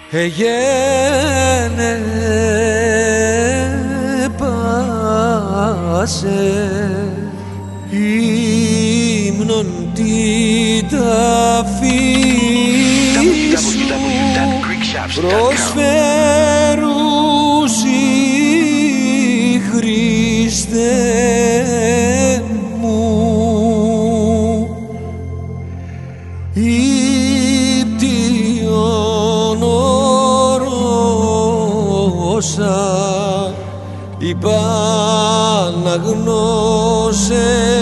Εγένε πάσε ύμνον την ταφή σου προσφέρουσι Χριστέ μου υπτιον όσα υπαναγνώσε